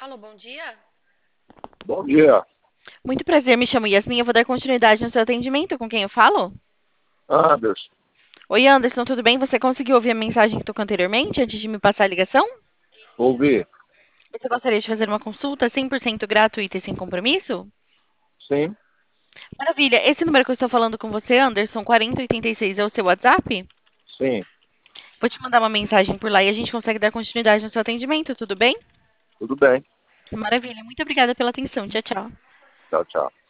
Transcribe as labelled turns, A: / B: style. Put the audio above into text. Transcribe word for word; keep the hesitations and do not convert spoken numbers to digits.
A: Alô, bom dia.
B: Bom dia,
A: Muito prazer, me chamo Yasmin. Eu vou dar continuidade no seu atendimento. Com quem eu falo?
B: Anderson.
A: Oi, Anderson, tudo bem? Você conseguiu ouvir a mensagem que tocou anteriormente, antes de me passar a ligação?
B: Ouvi?
A: Você gostaria de fazer uma consulta cem por cento gratuita e sem compromisso?
B: Sim,
A: Maravilha. Esse número que eu estou falando com você, Anderson, quarenta oitenta e seis, é o seu WhatsApp?
B: sim,
A: Vou te mandar uma mensagem por lá e a gente consegue dar continuidade no seu atendimento, tudo bem?
B: tudo bem.
A: Maravilha. Muito obrigada pela atenção. Tchau, tchau.
B: Tchau, tchau.